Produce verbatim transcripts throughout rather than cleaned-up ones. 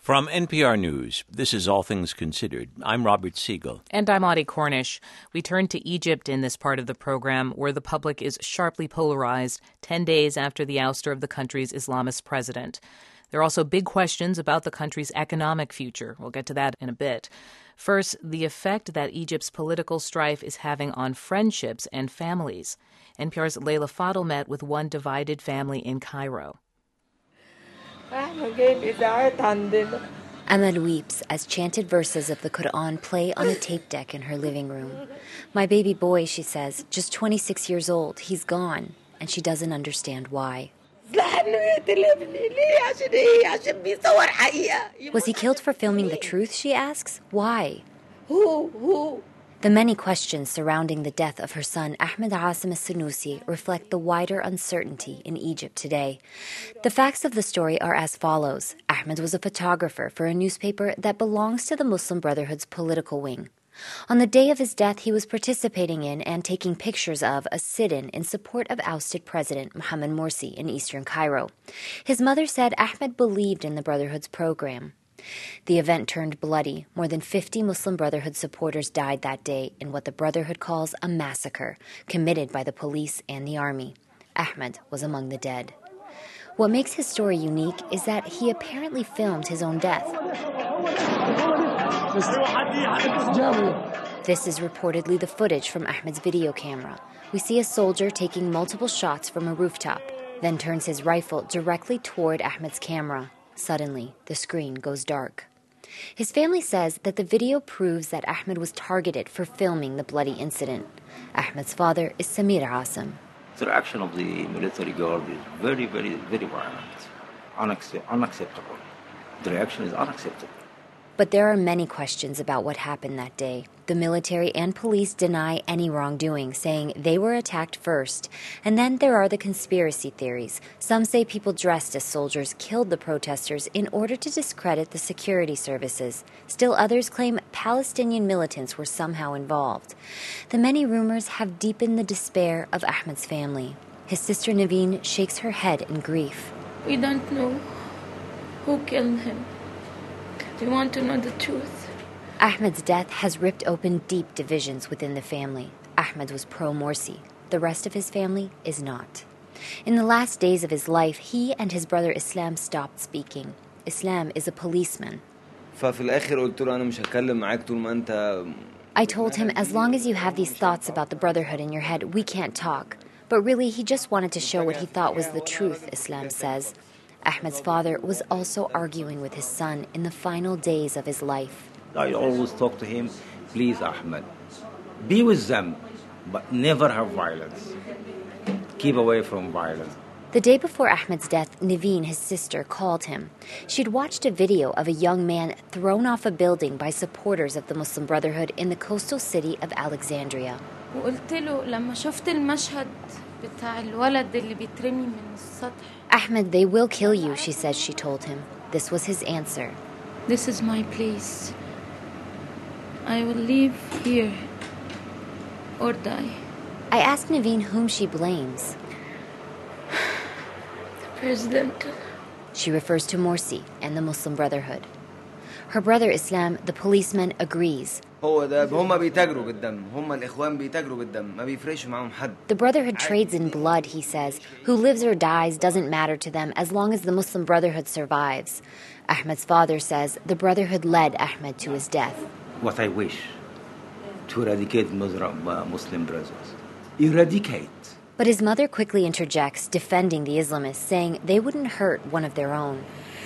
From N P R News, this is All Things Considered. I'm Robert Siegel. And I'm Audie Cornish. We turn to Egypt in this part of the program, where the public is sharply polarized ten days after the ouster of the country's Islamist president. There are also big questions about the country's economic future. We'll get to that in a bit. First, the effect that Egypt's political strife is having on friendships and families. N P R's Leila Fadel met with one divided family in Cairo. Amal weeps as chanted verses of the Quran play on a tape deck in her living room. My baby boy, she says, just twenty-six years old, he's gone, and she doesn't understand why. Was he killed for filming the truth, she asks? Why? Who? Who? The many questions surrounding the death of her son, Ahmed Asim al-Sanusi, reflect the wider uncertainty in Egypt today. The facts of the story are as follows. Ahmed was a photographer for a newspaper that belongs to the Muslim Brotherhood's political wing. On the day of his death, he was participating in and taking pictures of a sit-in in support of ousted President Mohamed Morsi in eastern Cairo. His mother said Ahmed believed in the Brotherhood's program. The event turned bloody. More than fifty Muslim Brotherhood supporters died that day in what the Brotherhood calls a massacre committed by the police and the army. Ahmed was among the dead. What makes his story unique is that he apparently filmed his own death. This is reportedly the footage from Ahmed's video camera. We see a soldier taking multiple shots from a rooftop, then turns his rifle directly toward Ahmed's camera. Suddenly, the screen goes dark. His family says that the video proves that Ahmed was targeted for filming the bloody incident. Ahmed's father is Samir Asim. The reaction of the military guard is very, very, very violent, Unac- unacceptable. The reaction is unacceptable. But there are many questions about what happened that day. The military and police deny any wrongdoing, saying they were attacked first. And then there are the conspiracy theories. Some say people dressed as soldiers killed the protesters in order to discredit the security services. Still others claim Palestinian militants were somehow involved. The many rumors have deepened the despair of Ahmed's family. His sister Naveen shakes her head in grief. We don't know who killed him. We want to know the truth. Ahmed's death has ripped open deep divisions within the family. Ahmed was pro-Morsi. The rest of his family is not. In the last days of his life, he and his brother Islam stopped speaking. Islam is a policeman. I told him, as long as you have these thoughts about the Brotherhood in your head, we can't talk. But really, he just wanted to show what he thought was the truth, Islam says. Ahmed's father was also arguing with his son in the final days of his life. I always talk to him, please, Ahmed, be with them, but never have violence. Keep away from violence. The day before Ahmed's death, Naveen, his sister, called him. She'd watched a video of a young man thrown off a building by supporters of the Muslim Brotherhood in the coastal city of Alexandria. Ahmed, they will kill you, she says she told him. This was his answer. This is my place. I will live here or die. I asked Naveen whom she blames. The president. She refers to Morsi and the Muslim Brotherhood. Her brother Islam, the policeman, agrees. The Brotherhood trades in blood, he says. Who lives or dies doesn't matter to them as long as the Muslim Brotherhood survives. Ahmed's father says the Brotherhood led Ahmed to his death. What I wish, to eradicate Muslim brothers. Eradicate. But his mother quickly interjects, defending the Islamists, saying they wouldn't hurt one of their own.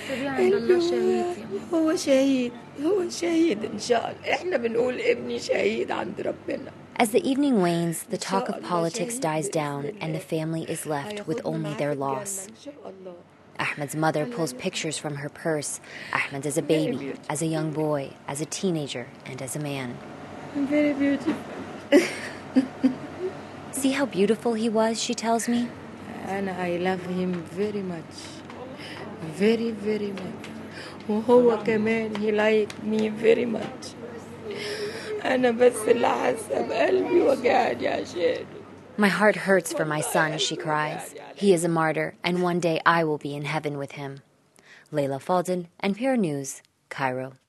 As the evening wanes, the talk of politics dies down and the family is left with only their loss. Ahmed's mother pulls pictures from her purse. Ahmed as a baby, as a young boy, as a teenager, and as a man. I'm very beautiful. See how beautiful he was, she tells me? And I love him very much. Very, very much. وهو كمان he liked me very much. أنا بس اللي حاسة بقلبي وجعني عشانه. My heart hurts for my son, she cries. He is a martyr, and one day I will be in heaven with him. Leila Fadel, N P R News, Cairo.